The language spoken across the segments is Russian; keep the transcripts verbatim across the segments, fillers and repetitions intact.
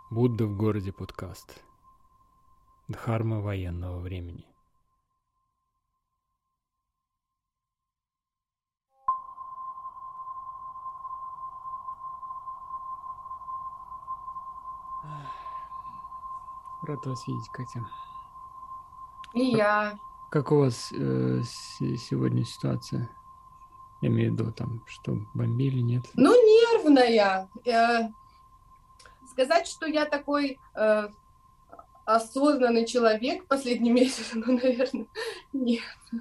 Будда в городе подкаст. Дхарма военного времени. Рад вас видеть, Катя. И как, я. Как у вас э, с, сегодня ситуация? Я имею в виду, там, что бомбили, нет? Ну, нервная. Э, сказать, что я такой э, осознанный человек последний месяц, ну, наверное, нет.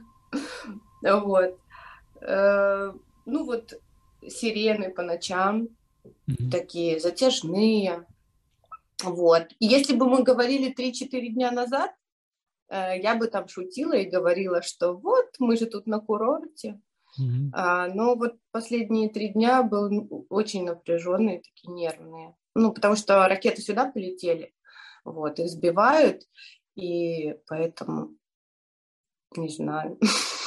Вот. Э, ну, вот сирены по ночам, Mm-hmm. такие затяжные. Вот. И если бы мы говорили три-четыре дня назад, э, я бы там шутила и говорила, что вот, мы же тут на курорте. Mm-hmm. А, но вот последние три дня был очень напряженные, такие нервные. Ну, потому что ракеты сюда полетели, вот, их сбивают, и поэтому не знаю.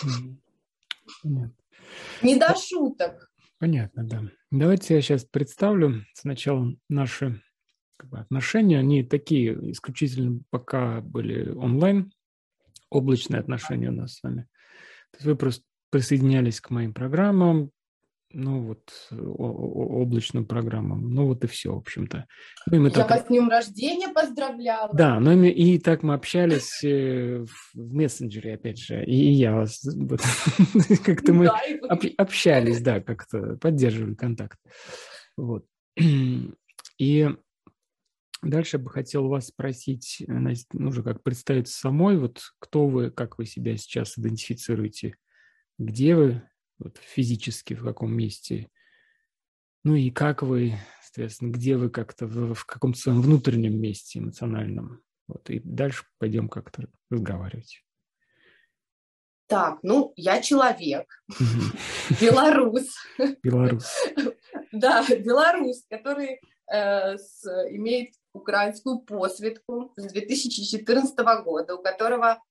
Понятно. Не до шуток. Понятно, да. Давайте я сейчас представлю сначала наши как бы, отношения. Они такие исключительно пока были онлайн, облачные отношения у нас с вами. То есть вы просто присоединялись к моим программам, ну вот, облачным программам. Ну вот и все, в общем-то. Ну, и мы Я так... вас с днем рождения поздравляла. Да, но и, и так мы общались в мессенджере, опять же, и я вас... Как-то мы Да, и вы... общались, да, как-то поддерживали контакт. Вот. И дальше я бы хотел вас спросить, ну же, как представиться самой, вот кто вы, как вы себя сейчас идентифицируете, где вы, вот, физически, в каком месте, ну и как вы, соответственно, где вы как-то в, в каком-то своем внутреннем месте эмоциональном. Вот, и дальше пойдем как-то разговаривать. Так, ну, я человек, белорус. Белорус. Да, белорус, который имеет украинскую посвидку с две тысячи четырнадцатого года, у которого,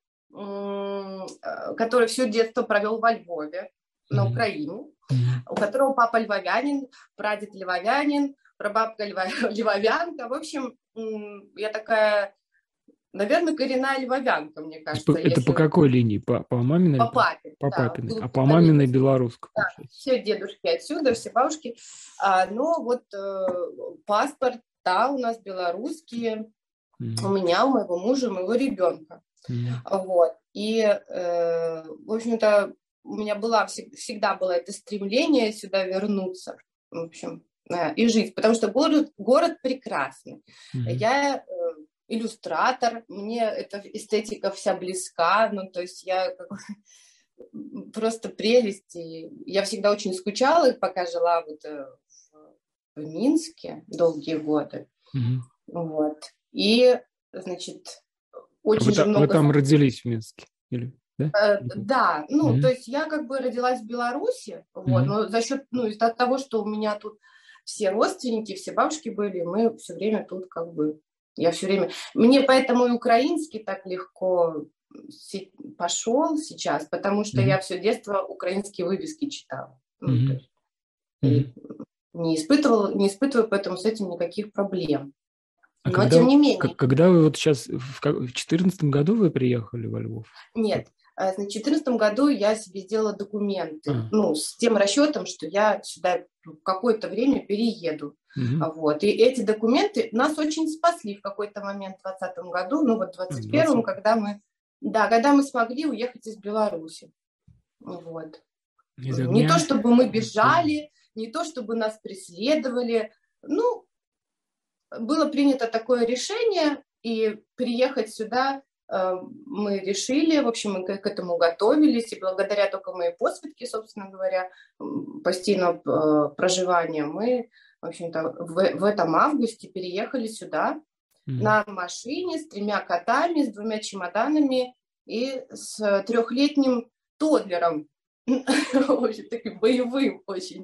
который все детство провел во Львове, на mm-hmm. Украине, mm-hmm. у которого папа львовянин, прадед львовянин, прабабка львовянка. В общем, я такая, наверное, коренная львовянка, мне кажется. Это, это по какой линии? По, по маминой? По папе. По да, папиной. А по маминой белорусской. Да, все дедушки отсюда, все бабушки. А, но вот э, паспорт, да, у нас белорусские. Mm-hmm. У меня, у моего мужа, у моего ребенка. Mm-hmm. Вот. И, э, в общем-то, у меня была, всегда было это стремление сюда вернуться. В общем, э, и жить. Потому что город, город прекрасный. Mm-hmm. Я э, иллюстратор, мне эта эстетика вся близка. Ну, то есть я... просто прелесть. И я всегда очень скучала, пока жила вот в, в Минске долгие годы. Mm-hmm. Вот. И, значит, очень а же вы, много... Вы там родились в Минске? Или, да? Э, да, ну, mm-hmm. то есть я как бы родилась в Беларуси, вот, mm-hmm. но за счет, ну, из-за того, что у меня тут все родственники, все бабушки были, мы все время тут как бы... Я все время... Мне поэтому и украинский так легко... пошел сейчас, потому что mm-hmm. я все детство украинские вывески читала. Ну, mm-hmm. то есть, и не испытывала, не испытываю поэтому с этим никаких проблем. А Но когда, тем не менее. Как, когда вы вот сейчас, в две тысячи четырнадцатом году вы приехали во Львов? Нет, в две тысячи четырнадцатом году я себе сделала документы, а. ну, с тем расчетом, что я сюда в какое-то время перееду. Mm-hmm. Вот. И эти документы нас очень спасли в какой-то момент в двадцатом году, ну вот в двадцать первом, когда мы Да, когда мы смогли уехать из Беларуси. Вот. Не то, чтобы мы бежали, не то, чтобы нас преследовали. Ну, было принято такое решение, и приехать сюда э, мы решили, в общем, мы к этому готовились, и благодаря только моей посвидке, собственно говоря, постоянного э, проживания, мы, в общем-то, в, в этом августе переехали сюда, Mm-hmm. на машине с тремя котами, с двумя чемоданами и с трехлетним тоддлером. В общем, таким боевым очень.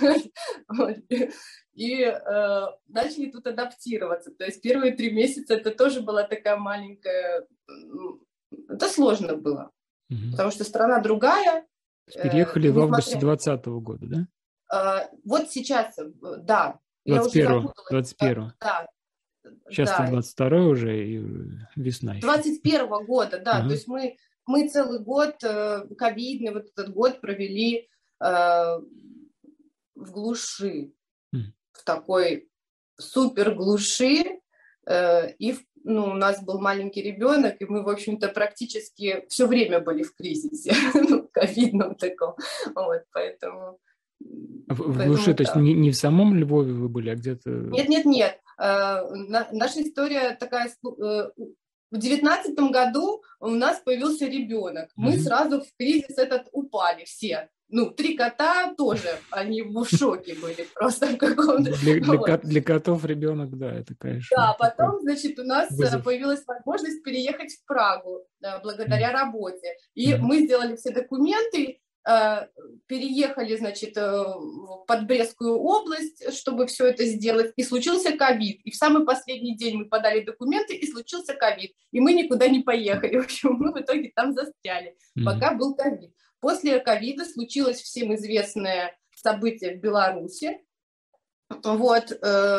И э, начали тут адаптироваться. То есть первые три месяца это тоже была такая маленькая... Это сложно было. Mm-hmm. Потому что страна другая. Переехали э, в августе двадцатого года, да? Э, вот сейчас, да. двадцать первого. двадцать первого. Да. Сейчас-то да. двадцать второй уже, и весна еще. двадцать первого года, да. Ага. То есть мы, мы целый год, ковидный вот этот год провели э, в глуши, mm. в такой супер глуши. Э, и ну, у нас был маленький ребенок, и мы, в общем-то, практически все время были в кризисе, в ковидном таком. Вот, поэтому... В глуши, то есть не, не в самом Львове вы были, а где-то... Нет, нет, нет. Наша история такая... В девятнадцатом году у нас появился ребенок. Мы mm-hmm. сразу в кризис этот упали все. Ну, три кота тоже, они в шоке были просто в каком-то... Для, для, вот. для котов ребенок, да, это, конечно... Да, потом, значит, у нас вызов. Появилась возможность переехать в Прагу да, благодаря mm-hmm. работе. И mm-hmm. мы сделали все документы, переехали, значит, в Подбрестскую область, чтобы все это сделать, и случился ковид. И в самый последний день мы подали документы, и случился ковид. И мы никуда не поехали. В общем, мы в итоге там застряли, mm-hmm. пока был ковид. После ковида случилось всем известное событие в Беларуси. Вот.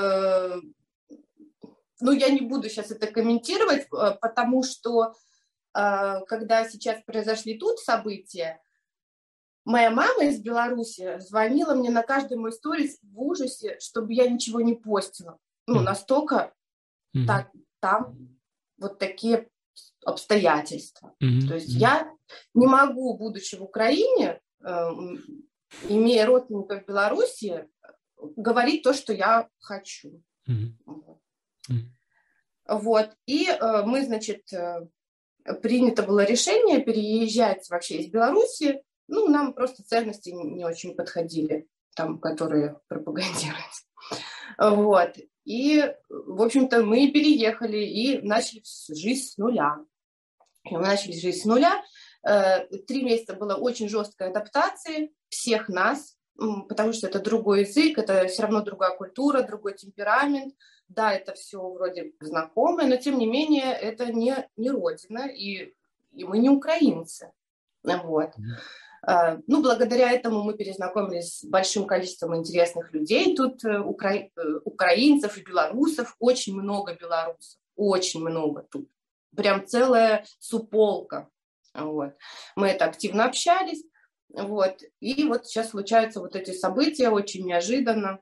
Ну, я не буду сейчас это комментировать, потому что, когда сейчас произошли тут события, моя мама из Беларуси звонила мне на каждый мой сторис в ужасе, чтобы я ничего не постила. Ну, настолько mm-hmm. так, там вот такие обстоятельства. Mm-hmm. То есть mm-hmm. я не могу, будучи в Украине, э, имея родственников в Беларуси, говорить то, что я хочу. Mm-hmm. Вот. Mm-hmm. Вот. И э, мы, значит, э, принято было решение переезжать вообще из Беларуси. Ну, нам просто ценности не очень подходили, там, которые пропагандируются. Вот. И, в общем-то, мы переехали и начали жизнь с нуля. И мы начали жизнь с нуля. Три месяца было очень жесткой адаптации всех нас, потому что это другой язык, это все равно другая культура, другой темперамент. Да, это все вроде знакомое, но, тем не менее, это не, не родина, и, и мы не украинцы. Вот. Ну, благодаря этому мы перезнакомились с большим количеством интересных людей. Тут укра... украинцев и белорусов, очень много белорусов, очень много тут. Прям целая суполка. Вот. Мы это активно общались. Вот. И вот сейчас случаются вот эти события очень неожиданно.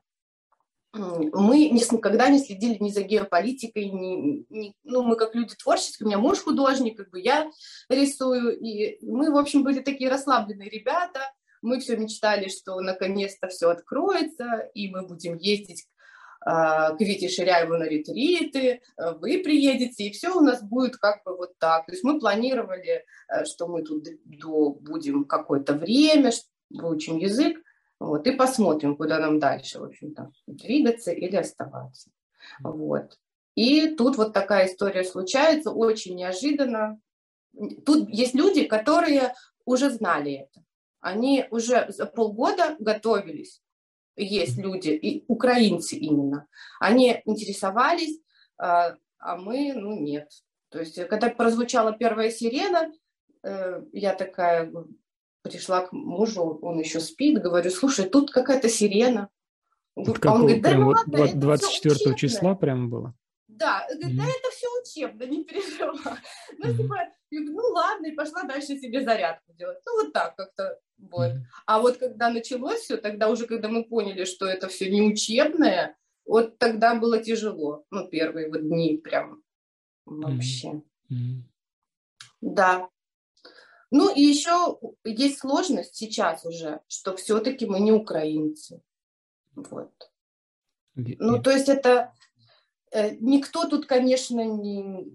Мы никогда не следили ни за геополитикой, ни, ни, ну, мы как люди творческие, у меня муж художник, как бы я рисую, и мы, в общем, были такие расслабленные ребята, мы все мечтали, что наконец-то все откроется, и мы будем ездить э, к Вите Ширяеву на ретриты, вы приедете, и все у нас будет как бы вот так. То есть мы планировали, что мы тут до, будем какое-то время, выучим язык, вот, и посмотрим, куда нам дальше, в общем-то, двигаться или оставаться. Вот. И тут вот такая история случается, очень неожиданно. Тут есть люди, которые уже знали это. Они уже за полгода готовились. Есть люди, и украинцы именно. Они интересовались, а мы, ну, нет. То есть, когда прозвучала первая сирена, я такая... Пришла к мужу, он еще спит, говорю, слушай, тут какая-то сирена. Вот он говорит, да, ну ладно, это двадцать четвёртого числа прямо было? Да, говорит, да, mm-hmm. это все учебно, не переживай. Ну, mm-hmm. типа, ну ладно, и пошла дальше себе зарядку делать. Ну, вот так как-то. Вот. Mm-hmm. А вот когда началось все, тогда уже, когда мы поняли, что это все не учебное, вот тогда было тяжело. Ну, первые вот дни прям вообще. Mm-hmm. Да. Ну, и еще есть сложность сейчас уже, что все-таки мы не украинцы. Вот. Ну, то есть это... Никто тут, конечно, не,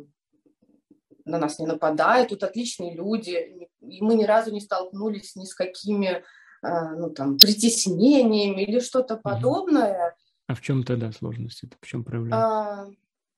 на нас не нападает, тут отличные люди, и мы ни разу не столкнулись ни с какими, ну, там, притеснениями или что-то подобное. А в чем тогда сложность? Это в чем проявляется?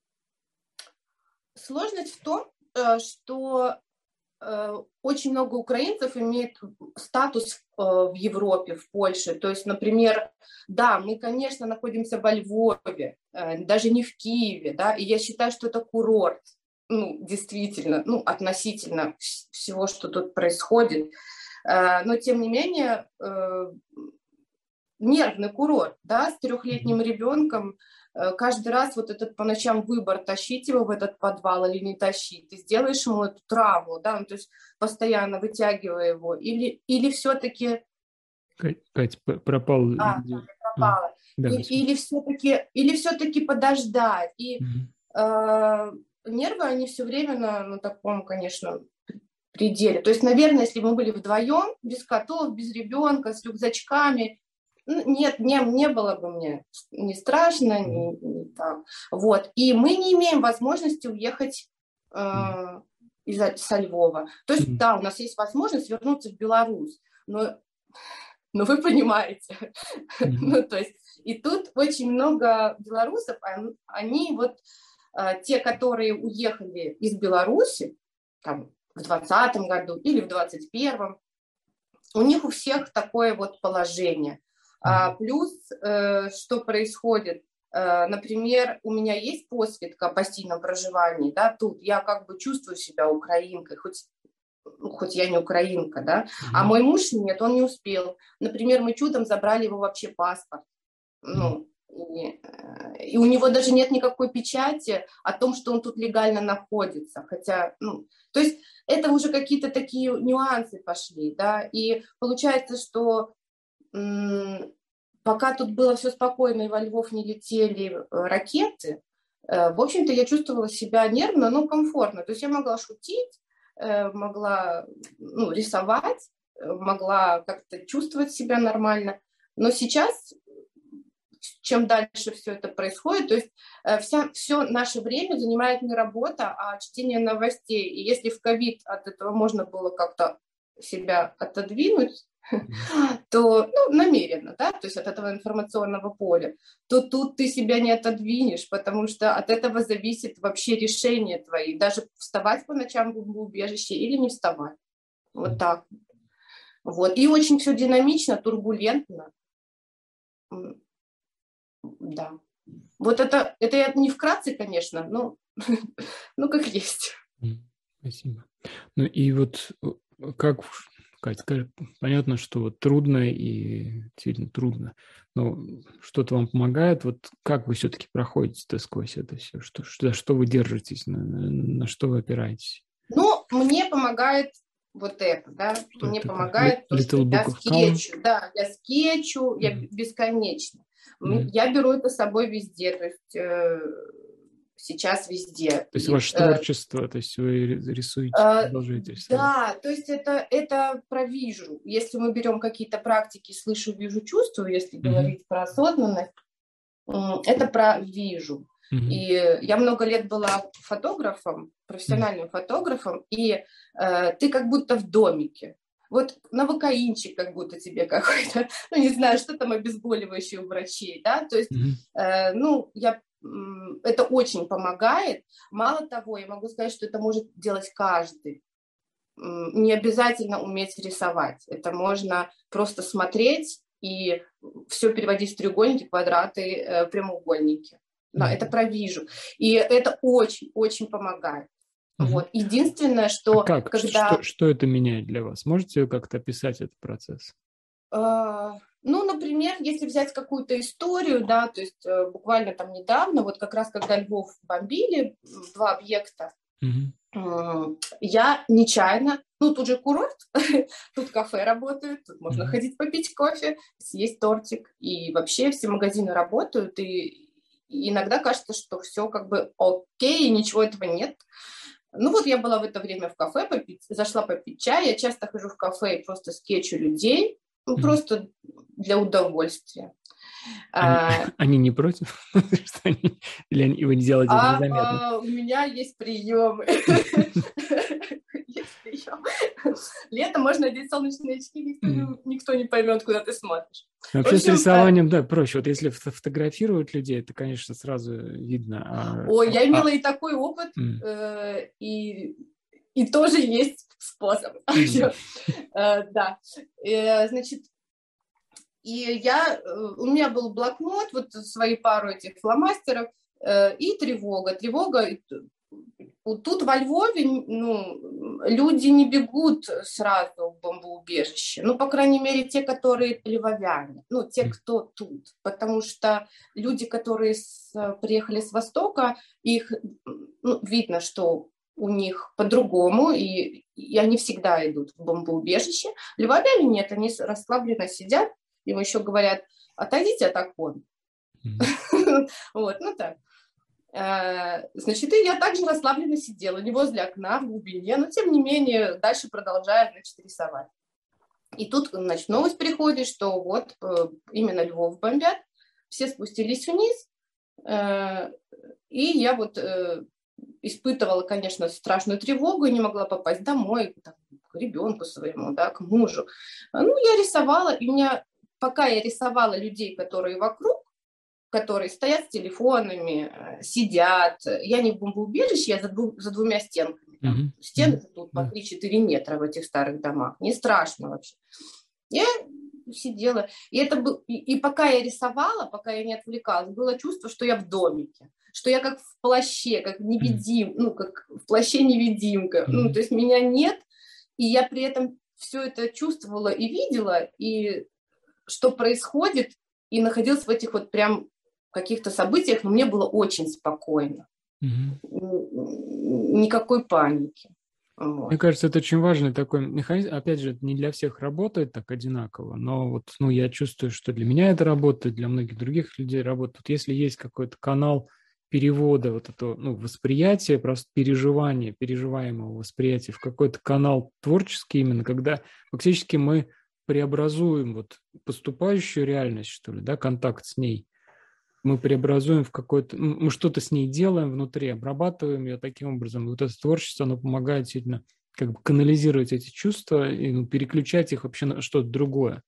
Сложность в том, что очень много украинцев имеет статус в Европе, в Польше. То есть, например, да, мы, конечно, находимся во Львове, даже не в Киеве, да, и я считаю, что это курорт, ну, действительно, ну, относительно всего, что тут происходит. Но, тем не менее, нервный курорт, да, с трехлетним ребенком, каждый раз вот этот по ночам выбор, тащить его в этот подвал или не тащить, ты сделаешь ему эту травму, да, ну, то есть постоянно вытягивая его, или, или все-таки... Кать, пропал. А, пропала. А, да, и, или все-таки, или все-таки подождать. И угу. э, нервы, они все время на, на таком, конечно, пределе. То есть, наверное, если бы мы были вдвоем, без котов, без ребенка, с рюкзачками, нет, не, не было бы мне не страшно, не, не так. Вот. И мы не имеем возможности уехать э, из, со Львова. То есть, да, у нас есть возможность вернуться в Беларусь, но, но вы понимаете. Ну, то есть, и тут очень много белорусов, они вот э, те, которые уехали из Беларуси, там, в двадцатом году или в двадцать первом, у них у всех такое вот положение. А, плюс, э, что происходит, э, например, у меня есть посвидка о постельном проживании, да, тут я как бы чувствую себя украинкой, хоть, ну, хоть я не украинка, да, mm-hmm. а мой муж нет, он не успел. Например, мы чудом забрали его вообще паспорт, ну, и, и у него даже нет никакой печати о том, что он тут легально находится, хотя, ну, то есть это уже какие-то такие нюансы пошли, да, и получается, что м- пока тут было все спокойно и во Львов не летели ракеты, э, в общем-то, я чувствовала себя нервно, но комфортно, то есть я могла шутить, э, могла, ну, рисовать, могла как-то чувствовать себя нормально, но сейчас... чем дальше все это происходит, то есть э, вся, все наше время занимает не работа, а чтение новостей. И если в ковид от этого можно было как-то себя отодвинуть, то, ну, намеренно, да, то есть от этого информационного поля, то тут ты себя не отодвинешь, потому что от этого зависит вообще решение твои, даже вставать по ночам в убежище или не вставать. Вот так. Вот. И очень все динамично, турбулентно. Да. Вот это, это я не вкратце, конечно, но ну, как есть. Спасибо. Ну и вот как, Кать, скажи, понятно, что вот трудно и действительно трудно, но что-то вам помогает, вот как вы все-таки проходите-то сквозь это все, что, что, что вы держитесь, на, на что вы опираетесь? Ну, мне помогает вот это, да, что мне помогает то, что я скетчу, да, я скетчу, я mm-hmm. бесконечно. Mm-hmm. Я беру это с собой везде, то есть э, сейчас везде. То есть и, ваше творчество, э, то есть вы рисуете, э, продолжаете рисовать? Да, то есть это, это про вижу. Если мы берем какие-то практики слышу, вижу, чувствую, если mm-hmm. говорить про осознанность, э, это про вижу. Mm-hmm. И я много лет была фотографом, профессиональным mm-hmm. фотографом, и э, ты как будто в домике. Вот новокаинчик как будто тебе какой-то, ну, не знаю, что там обезболивающее у врачей, да, то есть, mm-hmm. э, ну, я, э, это очень помогает. Мало того, я могу сказать, что это может делать каждый. Э, не обязательно уметь рисовать. Это можно просто смотреть и все переводить в треугольники, квадраты, э, прямоугольники. Да, mm-hmm. это про вижу. И это очень-очень помогает. Mm-hmm. Вот. Единственное, что... А как? Когда... Что, что это меняет для вас? Можете как-то описать этот процесс? Uh, ну, например, если взять какую-то историю, да, то есть uh, буквально там недавно, вот как раз когда Львов бомбили, два объекта, mm-hmm. uh, я нечаянно, ну, тут же курорт, тут кафе работают, тут можно mm-hmm. ходить попить кофе, съесть тортик, и вообще все магазины работают, и иногда кажется, что все как бы окей, и ничего этого нет. Ну вот я была в это время в кафе, попить, зашла попить чай. Я часто хожу в кафе и просто скетчу людей, ну, mm-hmm. просто для удовольствия. Они, а, они не против? Или они, вы не делаете это незаметно? А, у меня есть приемы. Летом можно одеть солнечные очки, никто, mm. никто не поймет, куда ты смотришь. Вообще общем, с рисованием, а... да, проще. Вот если фотографировать людей, это, конечно, сразу видно. А... Ой, я имела а... и такой опыт, mm. э, и, и тоже есть способ. Mm. э, да, э, значит, и я, у меня был блокнот, вот свои пару этих фломастеров, э, и тревога. Тревога... Тут во Львове, ну, люди не бегут сразу в бомбоубежище. Ну, по крайней мере, те, которые левовяне. Ну, те, кто тут. Потому что люди, которые с, приехали с Востока, их ну, видно, что у них по-другому, и, и они всегда идут в бомбоубежище. Левовяне нет, они расслабленно сидят, им еще говорят, отойдите от окон. Вот, ну так. Значит, и я также расслабленно сидела, не возле окна, в глубине, но тем не менее дальше продолжаю, значит, рисовать. И тут, значит, новость приходит, что вот именно Львов бомбят, все спустились вниз, и я вот испытывала, конечно, страшную тревогу и не могла попасть домой, там, к ребенку своему, да, к мужу. Ну, я рисовала, и у меня, пока я рисовала людей, которые вокруг, которые стоят с телефонами, сидят. Я не в бомбоубежище, я за, дву, за двумя стенками. Там, mm-hmm. Стены mm-hmm. тут по три-четыре метра в этих старых домах. Не страшно вообще. Я сидела. И, это был, и, и пока я рисовала, пока я не отвлекалась, было чувство, что я в домике. Что я как в плаще, как невидим, mm-hmm. ну, как в плаще невидимка. Mm-hmm. Ну, то есть меня нет. И я при этом все это чувствовала и видела. И что происходит. И находилась в этих вот прям каких-то событиях, но мне было очень спокойно. Угу. Никакой паники. Вот. Мне кажется, это очень важный такой механизм. Опять же, это не для всех работает так одинаково, но вот ну, я чувствую, что для меня это работает, для многих других людей работает. Вот если есть какой-то канал перевода вот этого ну, восприятия, просто переживания, переживаемого восприятия в какой-то канал творческий именно, когда фактически мы преобразуем вот поступающую реальность, что ли, да, контакт с ней, мы преобразуем в какой-то, мы что-то с ней делаем внутри, обрабатываем ее таким образом. И вот это творчество, оно помогает действительно как бы канализировать эти чувства и ну, переключать их вообще на что-то другое.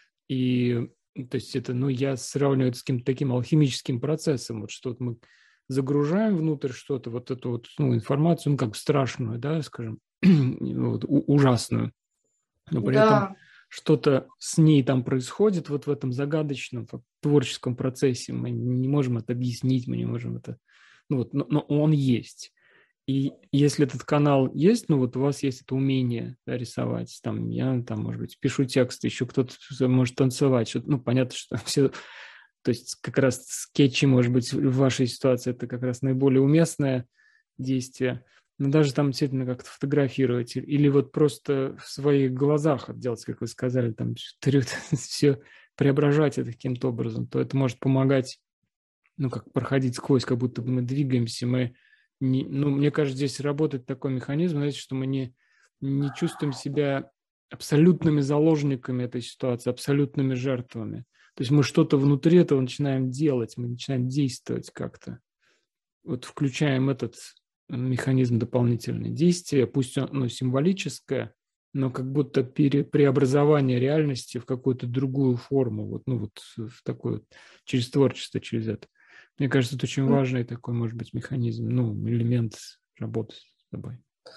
И то есть это, ну, я сравниваю это с каким-то таким алхимическим процессом, вот что-то мы загружаем внутрь что-то, вот эту вот ну, информацию, ну, как бы страшную, да, скажем, вот, у- ужасную, но при да. этом что-то с ней там происходит вот в этом загадочном творческом процессе. Мы не можем это объяснить, мы не можем это... Ну вот, но, но он есть. И если этот канал есть, ну вот у вас есть это умение да, рисовать, там я, там, может быть, пишу текст, еще кто-то может танцевать, что-то, ну, понятно, что все... То есть как раз скетчи, может быть, в вашей ситуации это как раз наиболее уместное действие. Но даже там действительно как-то фотографировать или вот просто в своих глазах делать, как вы сказали, там все преображать это каким-то образом, то это может помогать, ну, как проходить сквозь, как будто бы мы двигаемся, мы, не, ну, мне кажется, здесь работает такой механизм, знаете, что мы не, не чувствуем себя абсолютными заложниками этой ситуации, абсолютными жертвами. То есть мы что-то внутри этого начинаем делать, мы начинаем действовать как-то. Вот включаем этот механизм дополнительного действия, пусть он ну, символическое, но как будто пере, преобразование реальности в какую-то другую форму, вот, ну вот в такой вот, через творчество, через это. Мне кажется, это очень важный такой, может быть, механизм, ну, элемент работы с тобой.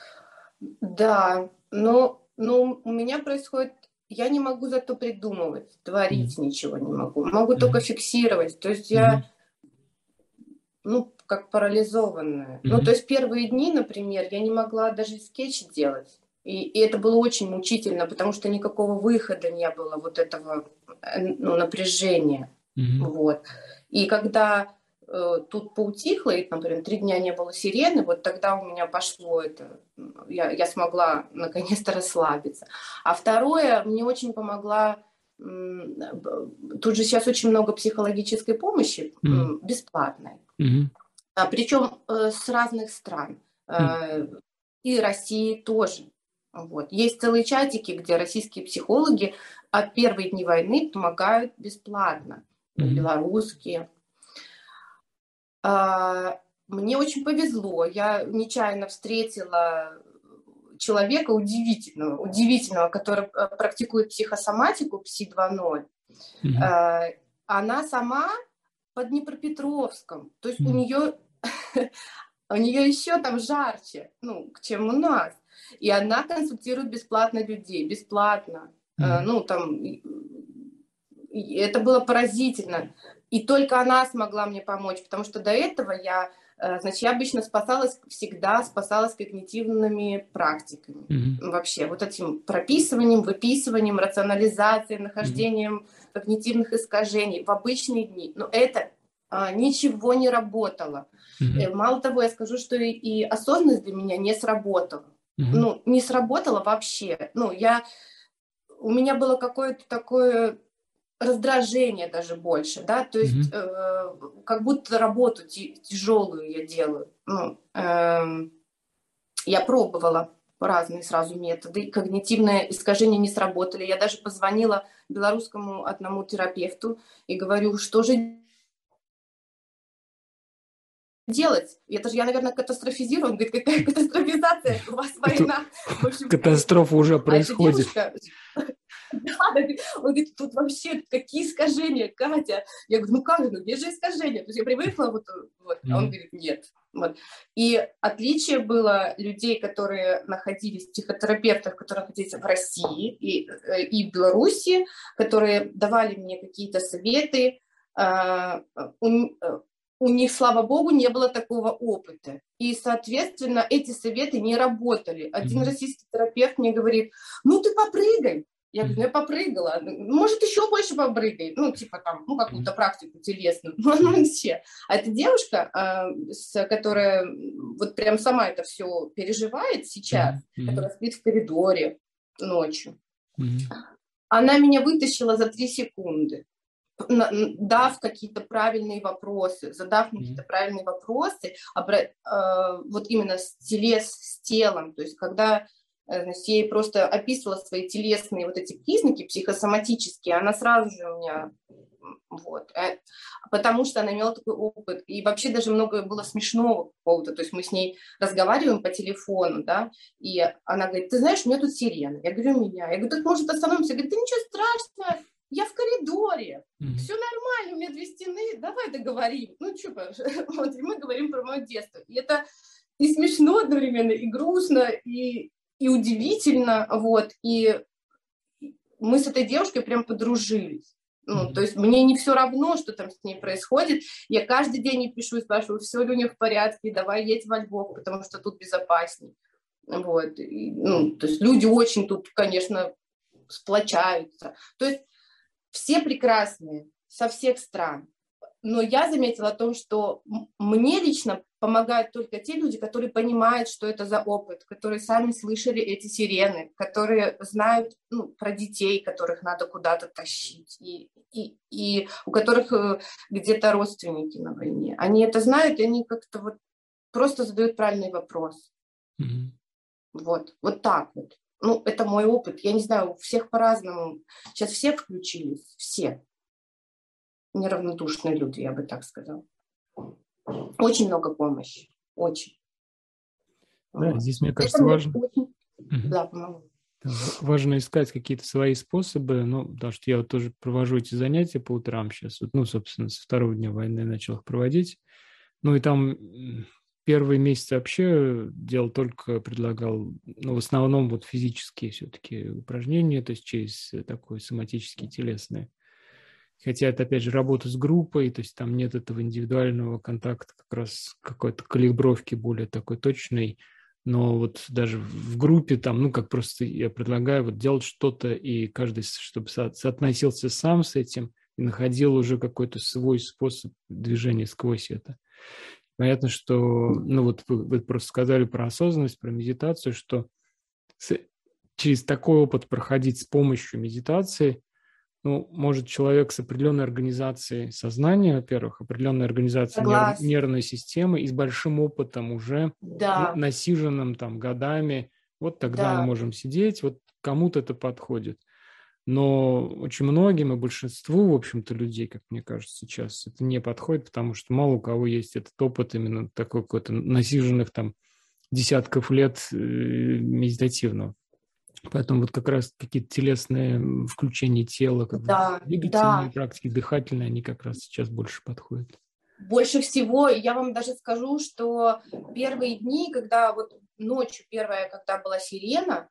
Да, но, но у меня происходит, я не могу зато придумывать, творить mm-hmm. ничего не могу, могу mm-hmm. только фиксировать, то есть я, mm-hmm. ну, как парализованная. Mm-hmm. Ну, то есть первые дни, например, я не могла даже скетч делать. И, и это было очень мучительно, потому что никакого выхода не было вот этого ну, напряжения. Mm-hmm. Вот. И когда э, тут поутихло, и, например, три дня не было сирены, вот тогда у меня пошло это, я, я смогла наконец-то расслабиться. А второе, мне очень помогла, м, тут же сейчас очень много психологической помощи, mm-hmm. бесплатной. Mm-hmm. Причем э, с разных стран. Э, mm. И России тоже. Вот. Есть целые чатики, где российские психологи от первых дней войны помогают бесплатно. Mm. Белорусские. А, мне очень повезло. Я нечаянно встретила человека удивительного, удивительного, который практикует психосоматику, пси два ноль. Mm. А, она сама под Днепропетровском. То есть mm. у нее... У нее еще там жарче, ну, чем у нас. И она консультирует бесплатно людей, бесплатно. Mm-hmm. Ну, там, это было поразительно. И только она смогла мне помочь, потому что до этого я Значит, я обычно спасалась, всегда спасалась когнитивными практиками. Mm-hmm. Вообще, вот этим прописыванием, выписыванием, рационализацией, нахождением mm-hmm. когнитивных искажений в обычные дни. Но это а, ничего не работало. Mm-hmm. Мало того, я скажу, что и, и осознанность для меня не сработала. Mm-hmm. Ну, не сработала вообще. Ну, я... У меня было какое-то такое... раздражение даже больше, да, то есть mm-hmm. э, как будто работу тяжелую я делаю. Ну, э, я пробовала разные сразу методы, когнитивные искажения не сработали. Я даже позвонила белорусскому одному терапевту и говорю, что же делать? Это же я, наверное, катастрофизирую. Он говорит, какая катастрофизация? У вас война. В общем, катастрофа уже происходит. Да, он говорит, тут вообще какие искажения, Катя? Я говорю, ну как же, ну где же искажения? То есть я привыкла, вот, вот. А он говорит, нет. Вот. И отличие было людей, которые находились, психотерапевтов, которые находились в России и, и в Беларуси, которые давали мне какие-то советы. У них, слава богу, не было такого опыта. И, соответственно, эти советы не работали. Один mm-hmm. российский терапевт мне говорит, ну ты попрыгай. Я говорю, ну я попрыгала. Может, еще больше попрыгай. Ну, типа там, ну, какую-то практику телесную. Ну, вообще. А эта девушка, которая вот прям сама это все переживает сейчас, mm-hmm. которая спит в коридоре ночью, mm-hmm. она меня вытащила за три секунды. Дав какие-то правильные вопросы, задав мне mm-hmm. какие-то правильные вопросы, обра- э, вот именно с, телес, с телом, то есть когда э, значит, я ей просто описывала свои телесные вот эти признаки психосоматические, она сразу же у меня, вот, э, потому что она имела такой опыт, и вообще даже много было смешного какого-то, то есть мы с ней разговариваем по телефону, да, и она говорит, ты знаешь, у меня тут сирена, я говорю, у меня, я говорю, тут может остановимся, я говорю, да ничего страшного, я в коридоре, mm-hmm. все нормально, у меня две стены, давай договорим. Ну, что, вот, и мы говорим про мое детство. И это и смешно одновременно, и грустно, и, и удивительно, вот. И мы с этой девушкой прям подружились. Ну, mm-hmm. то есть мне не все равно, что там с ней происходит. Я каждый день ей пишу и спрашиваю, все ли у нее в порядке, давай едь во Львов, потому что тут безопасней. Вот. И, ну, то есть люди очень тут, конечно, сплочаются. То есть все прекрасные, со всех стран. Но я заметила о том, что мне лично помогают только те люди, которые понимают, что это за опыт, которые сами слышали эти сирены, которые знают ну, про детей, которых надо куда-то тащить, и, и, и у которых где-то родственники на войне. Они это знают, и они как-то вот просто задают правильный вопрос. Mm-hmm. Вот, вот так вот. Ну, это мой опыт. Я не знаю, у всех по-разному. Сейчас все включились, все. Неравнодушные люди, я бы так сказала. Очень много помощи. Очень. Да, вот. Здесь, мне кажется, это важно. Очень... Угу. Да, помогу. Важно искать какие-то свои способы, ну, потому что я вот тоже провожу эти занятия по утрам сейчас, вот, ну, собственно, со второго дня войны начал их проводить. Ну, и там... Первые месяцы вообще делал только, предлагал, ну, в основном вот физические все-таки упражнения, то есть через такое соматические, телесные. Хотя это, опять же, работа с группой, то есть там нет этого индивидуального контакта, как раз какой-то калибровки более такой точной, но вот даже в группе там, ну, как просто я предлагаю вот делать что-то, и каждый, чтобы со- соотносился сам с этим и находил уже какой-то свой способ движения сквозь это. Понятно, что, ну вот вы, вы просто сказали про осознанность, про медитацию, что с, через такой опыт проходить с помощью медитации, ну, может человек с определенной организацией сознания, во-первых, определенной организацией нерв, нервной системы и с большим опытом уже, да. насиженным там годами, вот тогда да. мы можем сидеть, вот кому-то это подходит. Но очень многим и большинству, в общем-то, людей, как мне кажется, сейчас это не подходит, потому что мало у кого есть этот опыт именно такой какой-то насиженных там десятков лет медитативного. Поэтому вот как раз какие-то телесные включения тела, как да, двигательные да. практики, дыхательные, они как раз сейчас больше подходят. Больше всего, я вам даже скажу, что первые дни, когда вот ночью первая, когда была сирена,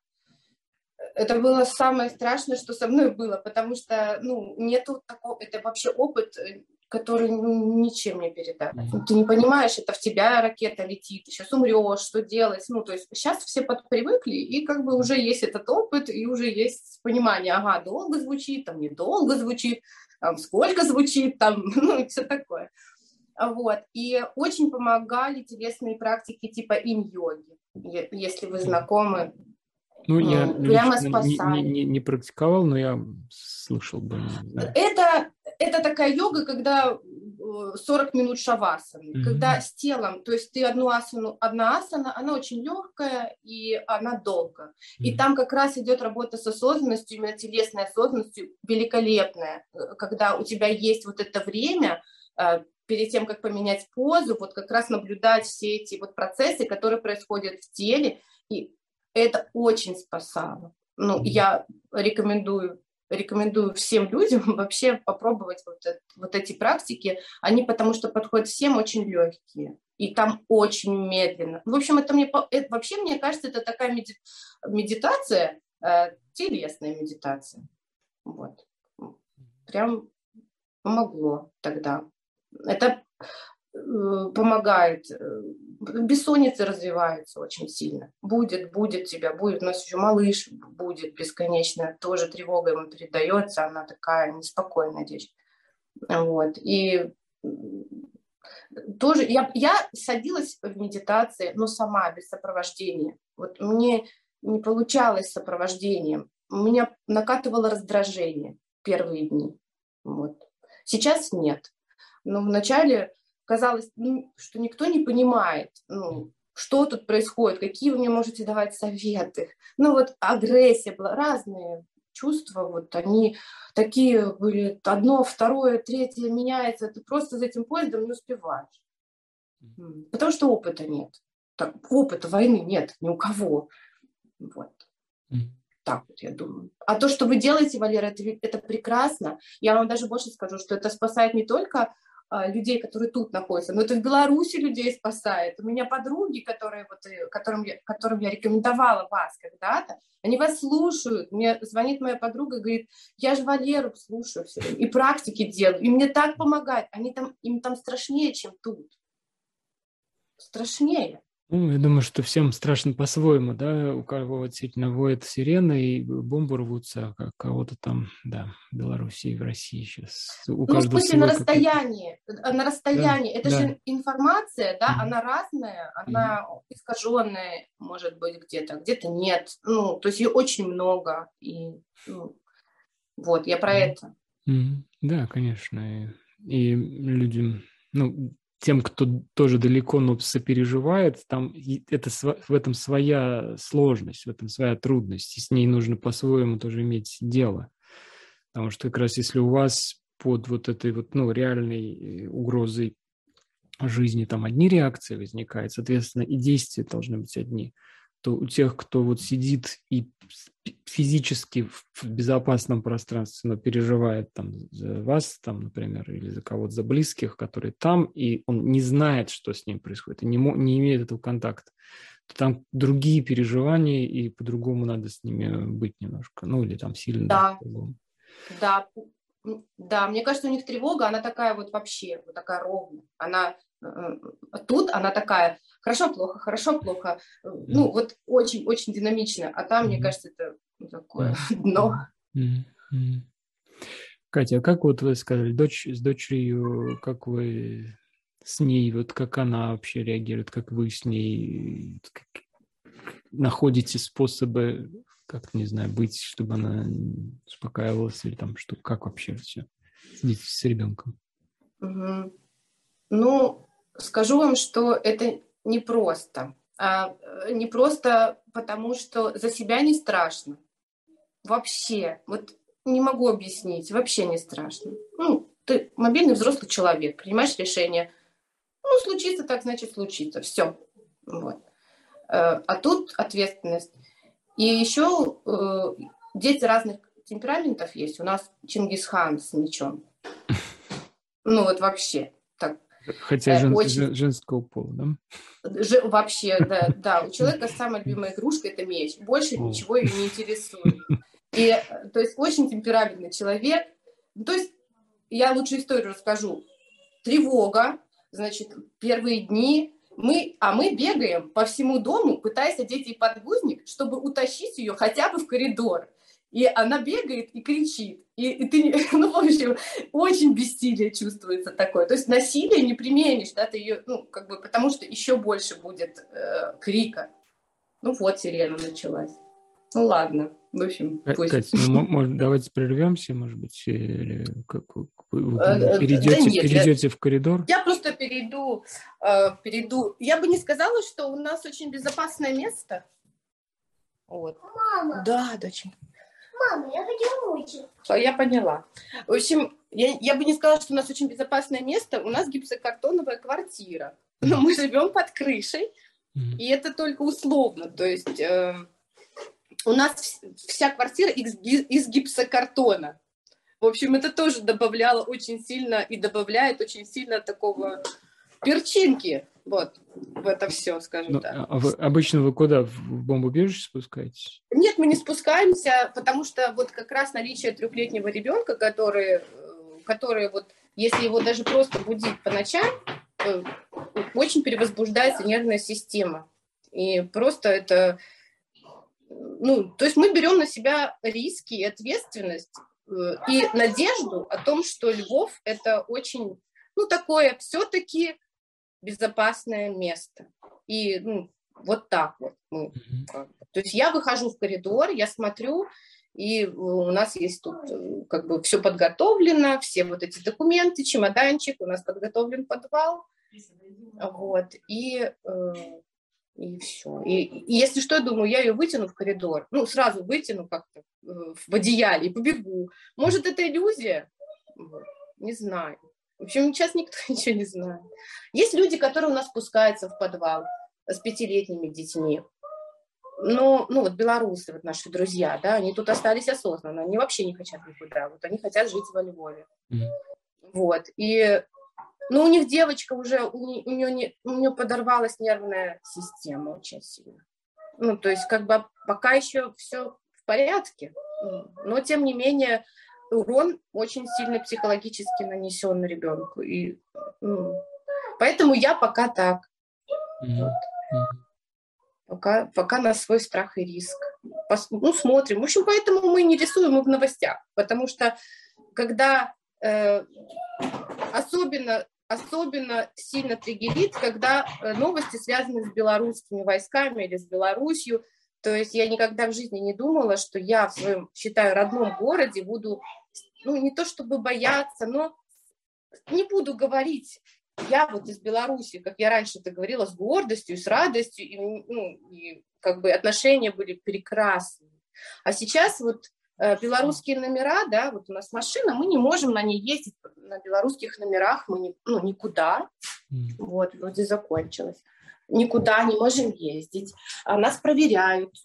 это было самое страшное, что со мной было, потому что, ну, нету такого, это вообще опыт, который ну, ничем не передать. Ну, ты не понимаешь, это в тебя ракета летит, ты сейчас умрешь, что делать. Ну, то есть сейчас все подпривыкли, и как бы уже есть этот опыт, и уже есть понимание, ага, долго звучит, там недолго звучит, там сколько звучит, там, ну, и все такое. Вот. И очень помогали телесные практики типа инь-йоги, если вы знакомы. Ну, я прямо лично спасали. Не, не, не практиковал, но я слышал бы. Это, это такая йога, когда сорок минут шавасаны, mm-hmm. когда с телом, то есть ты одну асану, одна асана, она очень легкая и она долго. Mm-hmm. И там как раз идет работа с осознанностью, именно телесной осознанностью, великолепная, когда у тебя есть вот это время, перед тем, как поменять позу, вот как раз наблюдать все эти вот процессы, которые происходят в теле, и это очень спасало. Ну, mm-hmm. я рекомендую, рекомендую всем людям вообще попробовать вот, это, вот эти практики. Они потому что подходят всем, очень легкие. И там очень медленно. В общем, это мне, это, вообще, мне кажется, это такая меди, медитация, э, телесная медитация. Вот. Прям помогло тогда. Это э, помогает. Бессонница развивается очень сильно. Будет, будет тебя, будет. У нас еще малыш будет бесконечно. Тоже тревога ему передается. Она такая неспокойная здесь. Вот. И тоже я, я садилась в медитации, но сама, без сопровождения. Вот мне не получалось с сопровождением. У меня накатывало раздражение первые дни. Вот. Сейчас нет. Но вначале казалось, ну, что никто не понимает, ну, что тут происходит, какие вы мне можете давать советы. Ну вот агрессия была, разные чувства, вот они такие были, одно, второе, третье меняется, ты просто за этим поездом не успеваешь. Потому что опыта нет. Так, опыта войны нет ни у кого. Вот. Так вот, я думаю. А то, что вы делаете, Валера, это, это прекрасно. Я вам даже больше скажу, что это спасает не только а, людей, которые тут находятся, но это в Беларуси людей спасает. У меня подруги, которые, вот, которым, я, которым я рекомендовала вас когда-то, они вас слушают. Мне звонит моя подруга и говорит, я же Валеру слушаю все время, и практики делаю, и мне так помогает. Они там, им там страшнее, чем тут. Страшнее. Ну, я думаю, что всем страшно по-своему, да, у кого действительно воет сирена и бомбы рвутся, а кого-то там, да, в Беларуси и в России сейчас. У ну, в смысле, на расстоянии, какой-то... на расстоянии. Да, это да. же информация, да, mm-hmm. она разная, она mm-hmm. искаженная, может быть, где-то, где-то нет. Ну, то есть ее очень много, и ну, вот, я про mm-hmm. это. Mm-hmm. Да, конечно, и, и людям, ну, тем, кто тоже далеко, но сопереживает, там это, в этом своя сложность, в этом своя трудность, и с ней нужно по-своему тоже иметь дело. Потому что как раз если у вас под вот этой вот, ну, реальной угрозой жизни там одни реакции возникают, соответственно, и действия должны быть одни, то у тех, кто вот сидит и физически в безопасном пространстве, но переживает там за вас, там, например, или за кого-то, за близких, которые там, и он не знает, что с ним происходит, и не, не имеет этого контакта, то там другие переживания, и по-другому надо с ними быть немножко, ну, или там сильно да. по-другому. Да, да, мне кажется, у них тревога, она такая вот вообще, вот такая ровная. Она тут, она такая хорошо-плохо, хорошо-плохо. Ну, вот очень-очень динамично. А там, mm-hmm. мне кажется, это такое mm-hmm. дно. Mm-hmm. Катя, а как вот вы сказали, дочь, с дочерью, как вы с ней, вот как она вообще реагирует, как вы с ней как, находите способы, как, не знаю, быть, чтобы она успокаивалась, или там, что, как вообще все сидите с ребенком? Mm-hmm. Ну, скажу вам, что это непросто. А, не просто потому, что за себя не страшно. Вообще. Вот не могу объяснить. Вообще не страшно. Ну, ты мобильный взрослый человек, принимаешь решение. Ну, случится так, значит, случится. Все. Вот. А тут ответственность. И еще э, дети разных темпераментов есть. У нас Чингисхан с мечом. Ну, вот вообще. Так. Хотя жен, очень... женского пола, да? Ж, вообще, да, да. У человека самая любимая игрушка – это меч. Больше О. ничего ее не интересует. И, то есть, очень темпераментный человек. То есть, я лучше историю расскажу. тревога, значит, первые дни, мы, а мы бегаем по всему дому, пытаясь одеть ей подгузник, чтобы утащить ее хотя бы в коридор. И она бегает и кричит. И, и ты, ну, в общем, очень бессилие чувствуется такое. То есть насилие не применишь, да, ты ее, ну, как бы, потому что еще больше будет э, крика. Ну, вот сирена началась. Ну, ладно, в общем, пусть. Кать, ну, может, давайте прервемся, может быть, или как вы, вы перейдете, да нет, перейдете я, в коридор? Я просто перейду, э, перейду. Я бы не сказала, что у нас очень безопасное место. Вот. Мама. Да, доченька. Мама, я хочу мультик. Я поняла. В общем, я, я бы не сказала, что у нас очень безопасное место. У нас гипсокартоновая квартира. Но мы живем под крышей, mm-hmm. и это только условно. То есть э, у нас вся квартира из, из гипсокартона. В общем, это тоже добавляло очень сильно и добавляет очень сильно такого перчинки. Вот, в это все, скажем ну, так. А вы, обычно вы куда? В бомбоубежище спускаетесь? Нет, мы не спускаемся, потому что вот как раз наличие трехлетнего ребенка, который, который вот, если его даже просто будить по ночам, очень перевозбуждается нервная система. И просто это... Ну, то есть мы берем на себя риски и ответственность, и надежду о том, что Львов – это очень, ну, такое все-таки безопасное место. И ну, вот так вот. Мы, как бы. То есть я выхожу в коридор, я смотрю, и у нас есть тут как бы все подготовлено, все вот эти документы, чемоданчик, у нас подготовлен подвал. Вот. И... И все. И, и если что, я думаю, я ее вытяну в коридор. Ну, сразу вытяну как-то э, в одеяле и побегу. Может, это иллюзия? Вот. Не знаю. В общем, сейчас никто ничего не знает. Есть люди, которые у нас спускаются в подвал с пятилетними детьми. Ну, ну вот белорусы, вот наши друзья, да, они тут остались осознанно. Они вообще не хотят никуда. Вот они хотят жить во Львове. Mm. Вот. И... Ну, у них девочка уже, у нее, у, нее не, у нее подорвалась нервная система очень сильно. Ну, то есть, как бы, пока еще все в порядке, но, тем не менее, урон очень сильно психологически нанесен ребенку. И, ну, поэтому я пока так. Mm-hmm. Вот. Пока, пока на свой страх и риск. Пос, ну, смотрим. В общем, поэтому мы не рисуем, мы в новостях. Потому что, когда э, особенно... Особенно сильно триггерит, когда новости связаны с белорусскими войсками или с Беларусью. То есть я никогда в жизни не думала, что я в своем, считаю, родном городе буду, ну, не то чтобы бояться, но не буду говорить, я вот из Беларуси, как я раньше это говорила, с гордостью, с радостью, и, ну, и как бы отношения были прекрасные. А сейчас вот белорусские номера, да, вот у нас машина, мы не можем на ней ездить, на белорусских номерах мы не, ну, никуда, mm. вот, вроде закончилось, никуда не можем ездить, а нас проверяют,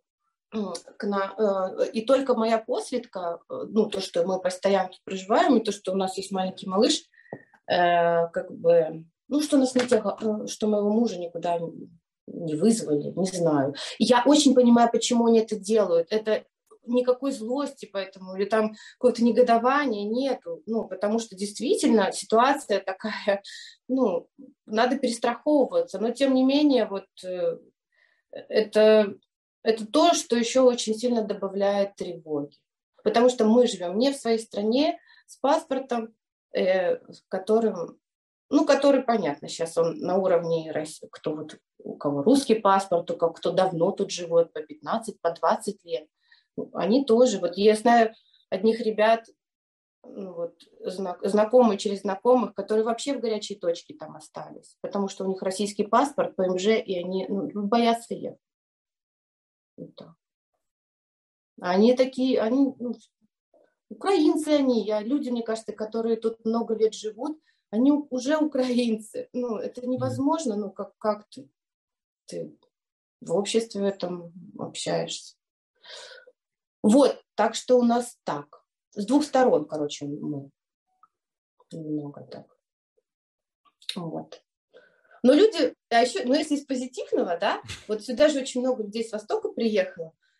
и только моя посвидка, ну, то, что мы постоянно тут проживаем, и то, что у нас есть маленький малыш, как бы, ну, что нас не тех, что моего мужа никуда не вызвали, не знаю. И я очень понимаю, почему они это делают, это никакой злости поэтому, или там какого-то негодования нету, ну, потому что действительно ситуация такая, ну, надо перестраховываться, но тем не менее вот э, это, это то, что еще очень сильно добавляет тревоги, потому что мы живем не в своей стране с паспортом, э, которым, ну, который, понятно, сейчас он на уровне России, кто вот, у кого русский паспорт, у кого кто давно тут живет, по пятнадцать, по двадцать лет, они тоже, вот я знаю одних ребят, ну, вот, знакомые через знакомых, которые вообще в горячей точке там остались, потому что у них российский паспорт, ПМЖ, и они ну, боятся ехать. Вот так. Они такие, они, ну, украинцы они, я, люди, мне кажется, которые тут много лет живут, они уже украинцы. Ну, это невозможно, ну, как, как ты, ты в обществе этом общаешься. Вот, так что у нас так. С двух сторон, короче, мы немного так. Вот. Но люди, а еще, ну если из позитивного, да, вот сюда же очень много людей с Востока приехало,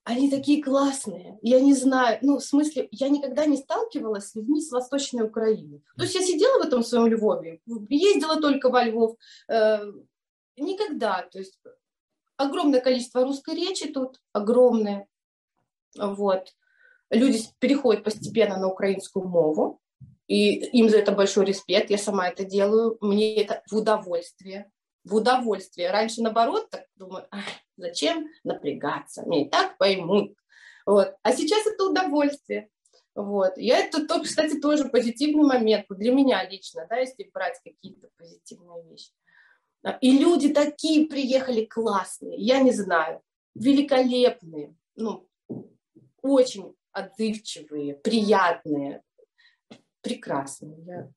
они такие классные. Я не знаю, ну, в смысле, я никогда не сталкивалась с людьми с Восточной Украины. То есть я сидела в этом своем Львове, ездила только во Львов, э, никогда. То есть огромное количество русской речи тут, огромное. Вот. Люди переходят постепенно на украинскую мову, и им за это большой респект. Я сама это делаю. Мне это в удовольствие. В удовольствие. Раньше, наоборот, так думаю, зачем напрягаться? Меня и так поймут. Вот. А сейчас это удовольствие. Вот. Я это, кстати, тоже позитивный момент для меня лично, да, если брать какие-то позитивные вещи. И люди такие приехали классные, я не знаю, великолепные, ну, очень отзывчивые, приятные, прекрасные. Я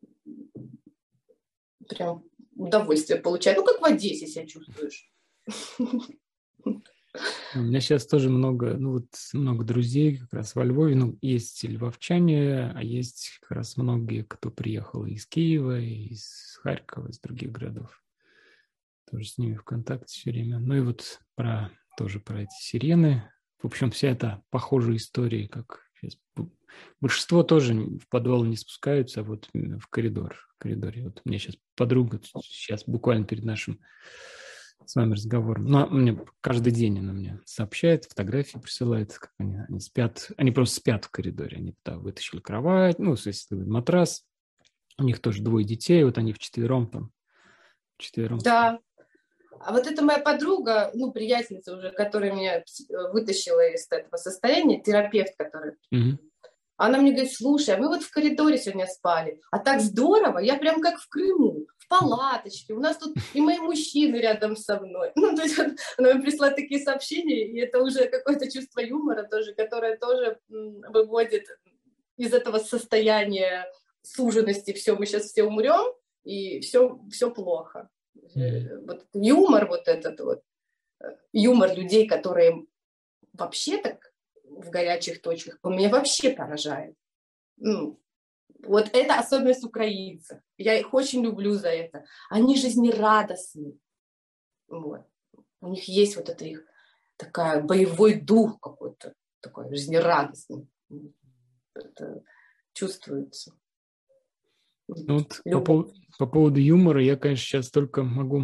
прям удовольствие получаю. Ну, как в Одессе себя чувствуешь. У меня сейчас тоже много, ну вот много друзей как раз во Львове. Ну, есть львовчане, а есть как раз многие, кто приехал из Киева, из Харькова, из других городов. Тоже с ними в контакте все время. Ну и вот про, тоже про эти сирены. В общем, вся эта похожая история, как сейчас. Большинство тоже в подвал не спускаются, а вот в коридор. В коридоре. Вот мне сейчас подруга, сейчас буквально перед нашим с вами разговором. Ну, мне каждый день она мне сообщает, фотографии присылает, как они, они спят. Они просто спят в коридоре. Они да, вытащили кровать, ну, соответственно, матрас. У них тоже двое детей, вот они вчетвером там. Вчетвером. Да. А вот это моя подруга, ну, приятельница уже, которая меня вытащила из этого состояния, терапевт, который... Mm-hmm. Она мне говорит, слушай, а мы вот в коридоре сегодня спали, а так здорово, я прям как в Крыму, в палаточке, у нас тут и мои мужчины рядом со мной. Ну, то есть вот, она мне прислала такие сообщения, и это уже какое-то чувство юмора тоже, которое тоже м, выводит из этого состояния суженности, все, мы сейчас все умрем, и все, все плохо. Mm-hmm. Вот юмор вот этот вот, юмор людей, которые вообще так в горячих точках, он меня вообще поражает. Ну, вот это особенность украинцев. Я их очень люблю за это. Они жизнерадостны. Вот. У них есть вот это их такая боевой дух какой-то, такой жизнерадостный. Это чувствуется. Ну, вот по, пов- по поводу юмора я, конечно, сейчас только могу...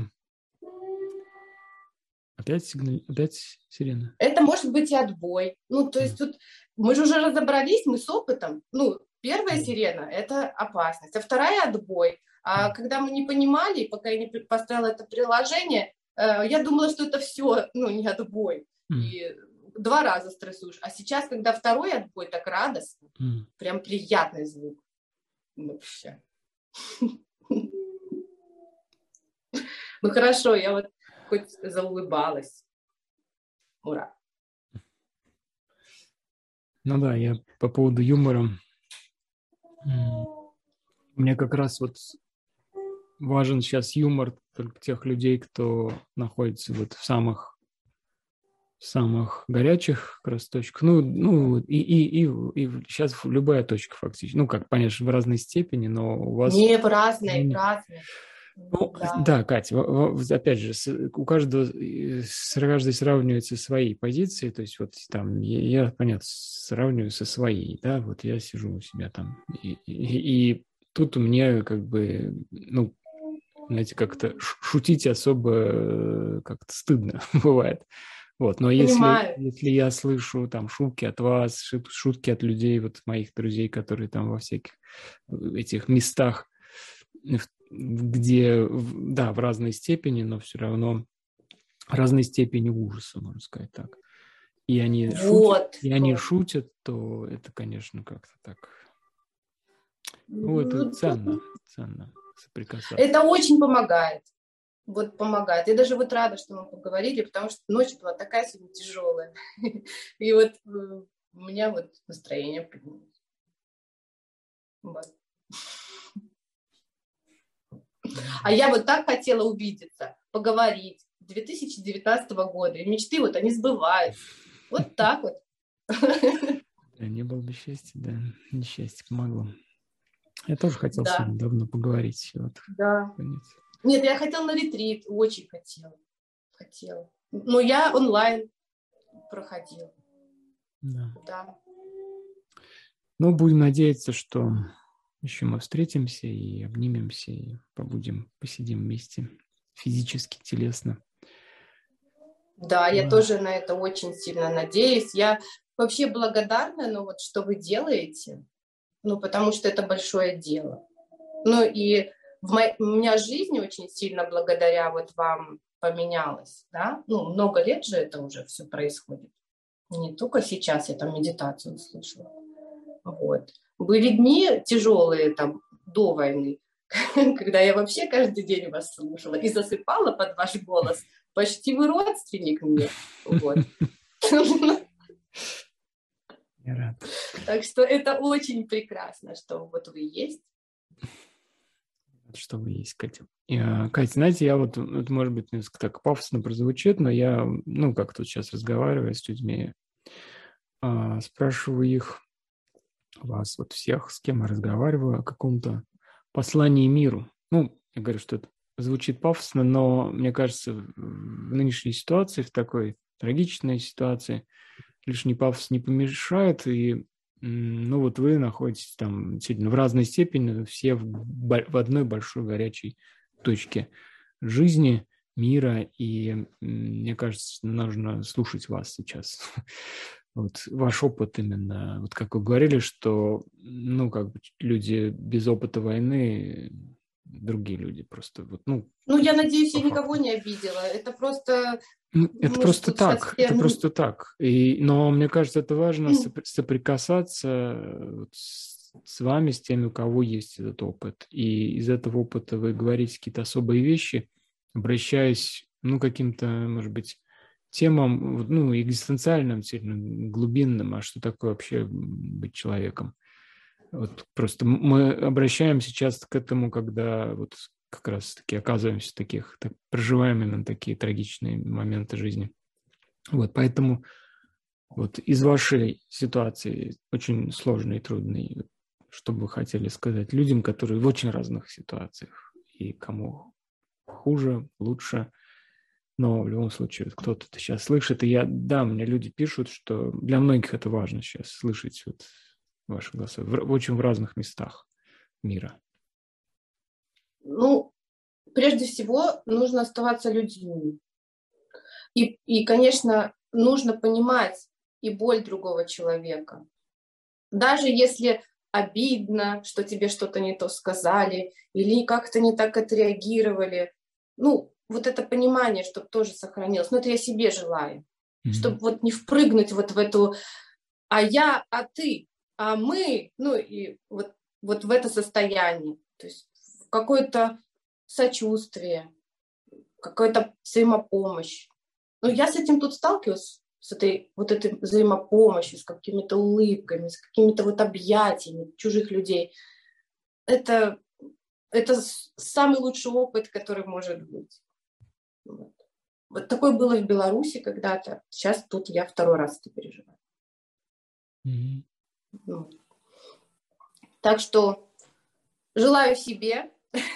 Опять сигнал, опять сирена. Это может быть и отбой. Ну, то есть тут мы же уже разобрались, мы с опытом. Ну, первая сирена – это опасность, а вторая – отбой. А когда мы не понимали, пока я не поставила это приложение, я думала, что это все, ну, не отбой. И два раза стрессуешь. А сейчас, когда второй отбой, так радостно. Прям приятный звук. Вообще. Ну, хорошо, я вот хоть заулыбалась. Ура. Ну да, я по поводу юмора. Мне как раз вот важен сейчас юмор только тех людей, кто находится вот в самых, самых горячих как раз точках. Ну, ну и, и, и, и сейчас любая точка фактически. Ну, как, понятно, в разной степени, но у вас... Не, в разные, в разные. Ну, да. да, Катя, опять же, у каждого, каждый сравнивается своей позицией, то есть вот там я, я понятно, сравниваю со своей, да, вот я сижу у себя там, и, и, и тут у меня как бы, ну, знаете, как-то шутить особо как-то стыдно бывает. Вот, но если, если я слышу там шутки от вас, шутки от людей, вот моих друзей, которые там во всяких этих местах, где, да, в разной степени, но все равно разной степени ужаса, можно сказать так. И они, вот, шутят, и они шутят, то это, конечно, как-то так... Ну, это ценно, ценно соприкасаться. Это очень помогает. Вот помогает. Я даже вот рада, что мы поговорили, потому что ночь была такая сегодня тяжелая. И вот у меня вот настроение поднялось. Вот. А я вот так хотела увидеться, поговорить две тысячи девятнадцатого года. И мечты вот они сбываются. Вот так вот. Да, не было бы счастья, да, несчастье помогло. Я тоже хотел да. с вами давно поговорить. Вот. Да. Конец. Нет, я хотела на ретрит, очень хотела. Хотела. Но я онлайн проходила. Да. Да. Ну, будем надеяться, что еще мы встретимся и обнимемся, и побудем, посидим вместе физически, телесно. Да, я тоже на это очень сильно надеюсь. Я вообще благодарна, ну вот, что вы делаете, ну, потому что это большое дело. Ну, и в мо... у меня жизнь очень сильно благодаря вот вам поменялась, да? Ну, много лет же это уже все происходит. Не только сейчас я там медитацию слышала. Вот. Были дни тяжелые там до войны, когда я вообще каждый день вас слушала и засыпала под ваш голос. Почти вы родственник мне. Вот. Я рад. Так что это очень прекрасно, что вот вы есть. Что вы есть, Катя. И, Катя, знаете, я вот, это может быть несколько так пафосно прозвучит, но я, ну, как тут сейчас разговариваю с людьми, спрашиваю их, вас, вот всех, с кем я разговариваю, о каком-то послании миру. Ну, я говорю, что это звучит пафосно, но мне кажется, в нынешней ситуации, в такой трагичной ситуации, лишний пафос не помешает, и, ну, вот вы находитесь там действительно в разной степени, все в, в одной большой горячей точке жизни, мира, и мне кажется, нужно слушать вас сейчас. Вот ваш опыт именно, вот как вы говорили, что, ну, как бы люди без опыта войны, другие люди просто, вот, ну. Ну, я надеюсь, я никого не обидела. Это просто. Это просто так, это просто так. И, но мне кажется, это важно соприкасаться вот с, с вами, с теми, у кого есть этот опыт. И из этого опыта вы говорите какие-то особые вещи, обращаясь, ну, каким-то, может быть, темам, ну, экзистенциальным, сильно глубинным, а что такое вообще быть человеком. Вот просто мы обращаемся часто к этому, когда вот как раз-таки оказываемся в таких, так, проживаем именно такие трагичные моменты жизни. Вот, поэтому вот из вашей ситуации, очень сложной и трудной, что бы вы хотели сказать людям, которые в очень разных ситуациях, и кому хуже, лучше, но в любом случае кто-то это сейчас слышит, и я, да, мне люди пишут, что для многих это важно сейчас слышать вот ваши голоса в, в очень в разных местах мира. Ну, прежде всего, нужно оставаться людьми. И, и, конечно, нужно понимать и боль другого человека. Даже если обидно, что тебе что-то не то сказали, или как-то не так отреагировали, ну, вот это понимание, чтобы тоже сохранилось. Но это я себе желаю. Mm-hmm. Чтобы вот не впрыгнуть вот в эту «а я, а ты, а мы», ну, и вот, вот в это состояние. То есть какое-то сочувствие, какая-то взаимопомощь. Ну, я с этим тут сталкиваюсь, с этой вот этой взаимопомощью, с какими-то улыбками, с какими-то вот объятиями чужих людей. Это, это самый лучший опыт, который может быть. Вот. Вот такое было в Беларуси когда-то. Сейчас тут я второй раз это переживаю. Mm-hmm. Вот. Так что желаю себе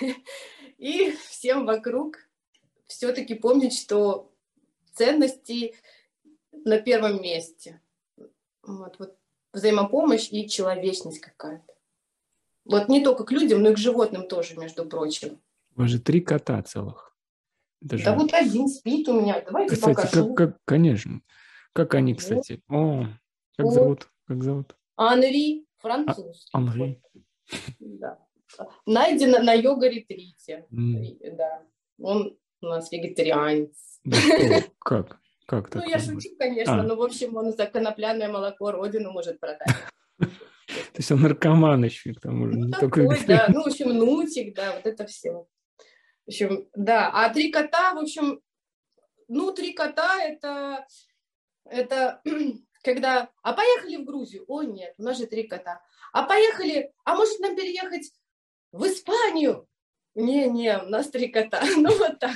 и всем вокруг все-таки помнить, что ценности на первом месте. Вот, вот взаимопомощь и человечность какая-то. Вот не только к людям, но и к животным тоже, между прочим. У вас же три кота целых. Даже... Да вот один спит у меня. Давайте кстати, покажу. Как, как, конечно. Как они, кстати? О, как вот. зовут? Как зовут? Анри, французский. А, Анри. Да. Найдено на йога-ретрите. Mm. Да. Он у нас вегетарианец. Да что? Как? Как так? Ну, я шучу, конечно, а. но, в общем, он за конопляное молоко родину может продать. То есть он наркоман еще, к тому же. Ну, такой, да. Ну, в общем, нутик, да, вот это все. В общем, да. А три кота, в общем, ну, три кота это, это когда, а поехали в Грузию? О, нет, у нас же три кота. А поехали, а может нам переехать в Испанию? Не-не, у нас три кота. Ну, вот так.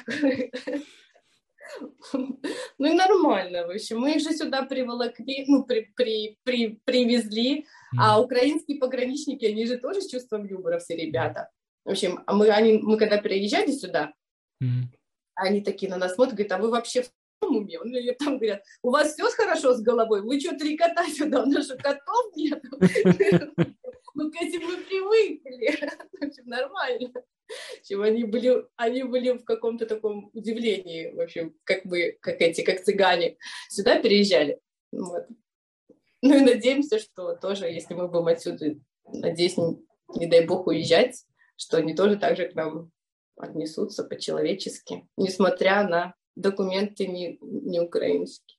Ну, и нормально, в общем. Мы их же сюда приволокли, ну, при, при, при, привезли. А украинские пограничники, они же тоже с чувством юмора все ребята. В общем, мы, они, мы когда приезжали сюда, mm. они такие на нас смотрят, говорят, а вы вообще уме. Он мне там говорят, у вас все хорошо с головой? Вы что, три кота сюда? У нас же котов нет. Ну, к этим мы привыкли. В общем, нормально. Они были, они были в каком-то таком удивлении, в общем, как бы, как эти, как цыгане, сюда переезжали. Вот. Ну и надеемся, что тоже, если мы будем отсюда, надеюсь, не, не дай бог уезжать, что они тоже так же к нам отнесутся по-человечески, несмотря на документы не, не украинские.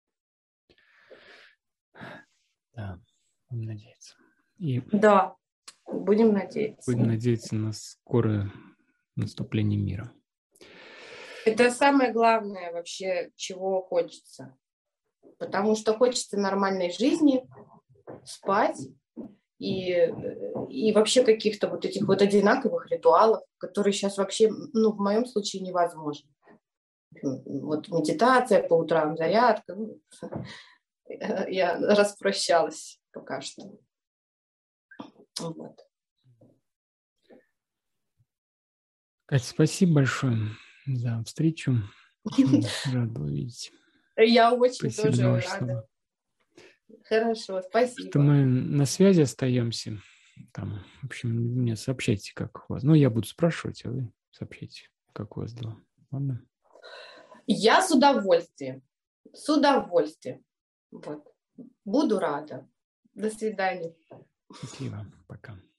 Да, будем надеяться. И да, будем надеяться. Будем надеяться на скорое наступление мира. Это самое главное вообще, чего хочется. Потому что хочется нормальной жизни, спать и, и вообще каких-то вот этих вот одинаковых ритуалов, которые сейчас вообще, ну, в моем случае невозможно. Вот медитация по утрам, зарядка. Ну, я распрощалась пока что. Вот. Катя, спасибо большое за встречу. Очень рад был видеть. Я очень спасибо тоже рада. Хорошо, спасибо. Что мы на связи остаемся. Там, в общем, мне сообщайте, как у вас. Ну, я буду спрашивать, а вы сообщайте, как у вас дела. Ладно? Я с удовольствием. С удовольствием. Вот. Буду рада. До свидания. Счастливо. Пока.